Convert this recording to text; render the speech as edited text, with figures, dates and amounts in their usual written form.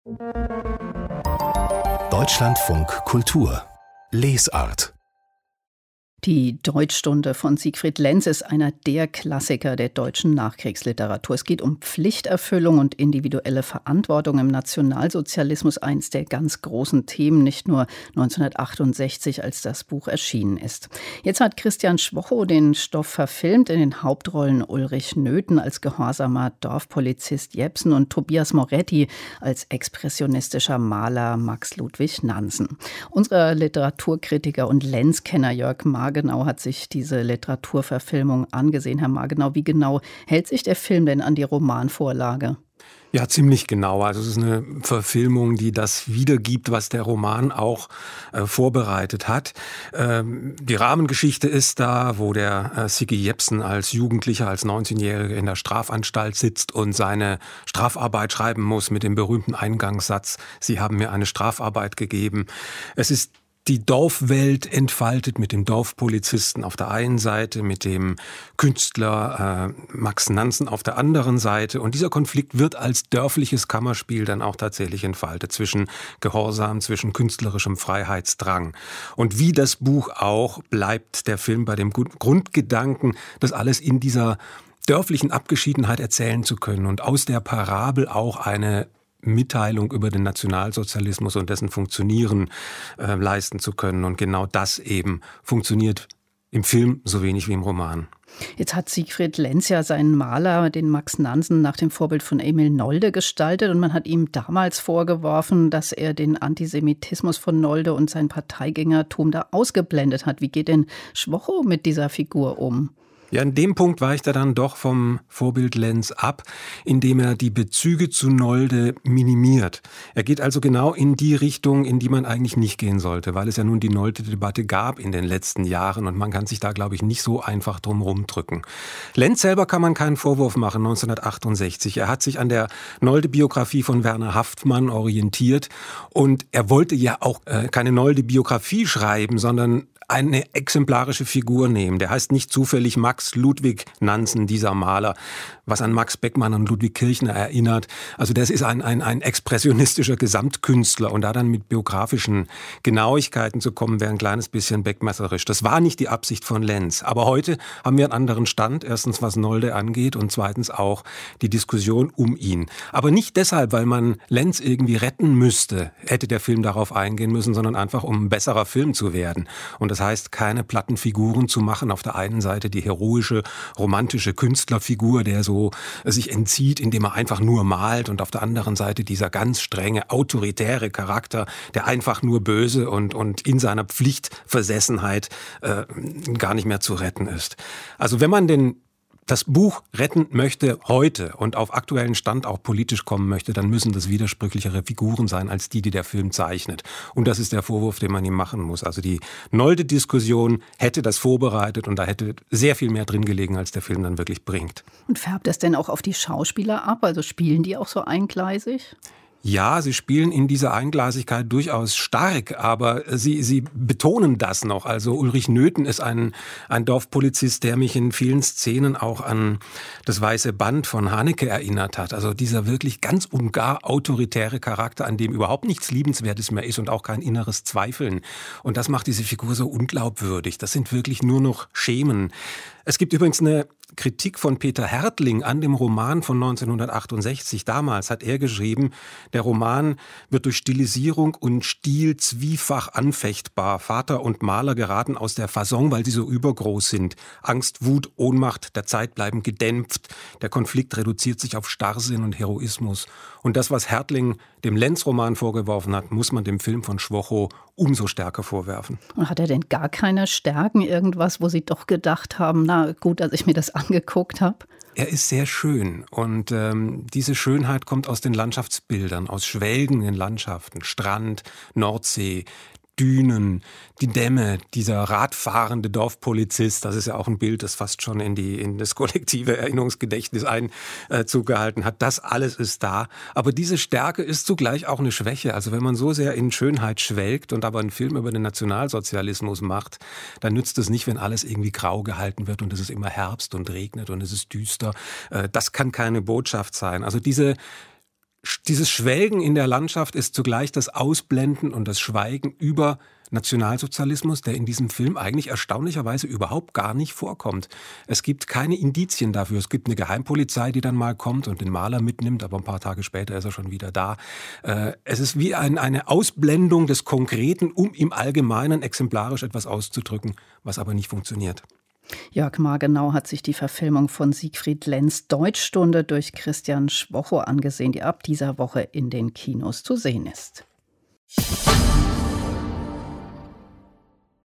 Deutschlandfunk Kultur Lesart. Die Deutschstunde von Siegfried Lenz ist einer der Klassiker der deutschen Nachkriegsliteratur. Es geht um Pflichterfüllung und individuelle Verantwortung im Nationalsozialismus, eins der ganz großen Themen, nicht nur 1968, als das Buch erschienen ist. Jetzt hat Christian Schwocho den Stoff verfilmt, in den Hauptrollen Ulrich Nöthen als gehorsamer Dorfpolizist Jepsen und Tobias Moretti als expressionistischer Maler Max Ludwig Nansen. Unser Literaturkritiker und Lenz-Kenner Jörg Margenau hat sich diese Literaturverfilmung angesehen. Herr Margenau, wie genau hält sich der Film denn an die Romanvorlage? Ja, ziemlich genau. Also es ist eine Verfilmung, die das wiedergibt, was der Roman auch vorbereitet hat. Die Rahmengeschichte ist da, wo der Siggi Jepsen als Jugendlicher, als 19-Jähriger in der Strafanstalt sitzt und seine Strafarbeit schreiben muss mit dem berühmten Eingangssatz: Sie haben mir eine Strafarbeit gegeben. Es ist die Dorfwelt entfaltet mit dem Dorfpolizisten auf der einen Seite, mit dem Künstler Max Nansen auf der anderen Seite. Und dieser Konflikt wird als dörfliches Kammerspiel dann auch tatsächlich entfaltet zwischen Gehorsam, zwischen künstlerischem Freiheitsdrang. Und wie das Buch auch, bleibt der Film bei dem Grundgedanken, das alles in dieser dörflichen Abgeschiedenheit erzählen zu können und aus der Parabel auch eine Mitteilung über den Nationalsozialismus und dessen Funktionieren leisten zu können. Und genau das eben funktioniert im Film so wenig wie im Roman. Jetzt hat Siegfried Lenz ja seinen Maler, den Max Nansen, nach dem Vorbild von Emil Nolde gestaltet. Und man hat ihm damals vorgeworfen, dass er den Antisemitismus von Nolde und sein Parteigängertum da ausgeblendet hat. Wie geht denn Schwocho mit dieser Figur um? Ja, an dem Punkt weicht er dann doch vom Vorbild Lenz ab, indem er die Bezüge zu Nolde minimiert. Er geht also genau in die Richtung, in die man eigentlich nicht gehen sollte, weil es ja nun die Nolde-Debatte gab in den letzten Jahren und man kann sich da, glaube ich, nicht so einfach drum rumdrücken. Lenz selber kann man keinen Vorwurf machen, 1968. Er hat sich an der Nolde-Biografie von Werner Haftmann orientiert und er wollte ja auch keine Nolde-Biografie schreiben, sondern eine exemplarische Figur nehmen. Der heißt nicht zufällig Max Ludwig Nansen, dieser Maler, was an Max Beckmann und Ludwig Kirchner erinnert. Also das ist ein expressionistischer Gesamtkünstler und da dann mit biografischen Genauigkeiten zu kommen, wäre ein kleines bisschen beckmesserisch. Das war nicht die Absicht von Lenz. Aber heute haben wir einen anderen Stand. Erstens, was Nolde angeht und zweitens auch die Diskussion um ihn. Aber nicht deshalb, weil man Lenz irgendwie retten müsste, hätte der Film darauf eingehen müssen, sondern einfach, um ein besserer Film zu werden. Und das heißt, keine platten Figuren zu machen. Auf der einen Seite die heroische, romantische Künstlerfigur, der so sich entzieht, indem er einfach nur malt. Und auf der anderen Seite dieser ganz strenge, autoritäre Charakter, der einfach nur böse und in seiner Pflichtversessenheit gar nicht mehr zu retten ist. Also wenn man das Buch retten möchte heute und auf aktuellen Stand auch politisch kommen möchte, dann müssen das widersprüchlichere Figuren sein als die der Film zeichnet. Und das ist der Vorwurf, den man ihm machen muss. Also die Nolde-Diskussion hätte das vorbereitet und da hätte sehr viel mehr drin gelegen, als der Film dann wirklich bringt. Und färbt das denn auch auf die Schauspieler ab? Also spielen die auch so eingleisig? Ja, sie spielen in dieser Einglasigkeit durchaus stark, aber sie betonen das noch. Also Ulrich Nöthen ist ein Dorfpolizist, der mich in vielen Szenen auch an das Weiße Band von Haneke erinnert hat. Also dieser wirklich ganz und gar autoritäre Charakter, an dem überhaupt nichts Liebenswertes mehr ist und auch kein inneres Zweifeln. Und das macht diese Figur so unglaubwürdig. Das sind wirklich nur noch Schemen. Es gibt übrigens eine Kritik von Peter Härtling an dem Roman von 1968. Damals hat er geschrieben, der Roman wird durch Stilisierung und Stil zwiefach anfechtbar. Vater und Maler geraten aus der Fasson, weil sie so übergroß sind. Angst, Wut, Ohnmacht der Zeit bleiben gedämpft. Der Konflikt reduziert sich auf Starrsinn und Heroismus. Und das, was Härtling dem Lenz-Roman vorgeworfen hat, muss man dem Film von Schwocho umso stärker vorwerfen. Und hat er denn gar keine Stärken, irgendwas, wo Sie doch gedacht haben, na gut, dass ich mir das angeguckt habe? Er ist sehr schön und diese Schönheit kommt aus den Landschaftsbildern, aus schwelgenden Landschaften, Strand, Nordsee, Dünen, die Dämme, dieser radfahrende Dorfpolizist, das ist ja auch ein Bild, das fast schon in das kollektive Erinnerungsgedächtnis Einzug gehalten hat. Das alles ist da. Aber diese Stärke ist zugleich auch eine Schwäche. Also wenn man so sehr in Schönheit schwelgt und aber einen Film über den Nationalsozialismus macht, dann nützt es nicht, wenn alles irgendwie grau gehalten wird und es ist immer Herbst und regnet und es ist düster. Das kann keine Botschaft sein. Also diese Dieses Schwelgen in der Landschaft ist zugleich das Ausblenden und das Schweigen über Nationalsozialismus, der in diesem Film eigentlich erstaunlicherweise überhaupt gar nicht vorkommt. Es gibt keine Indizien dafür. Es gibt eine Geheimpolizei, die dann mal kommt und den Maler mitnimmt, aber ein paar Tage später ist er schon wieder da. Es ist wie eine Ausblendung des Konkreten, um im Allgemeinen exemplarisch etwas auszudrücken, was aber nicht funktioniert. Jörg Margenau hat sich die Verfilmung von Siegfried Lenz Deutschstunde durch Christian Schwocho angesehen, die ab dieser Woche in den Kinos zu sehen ist.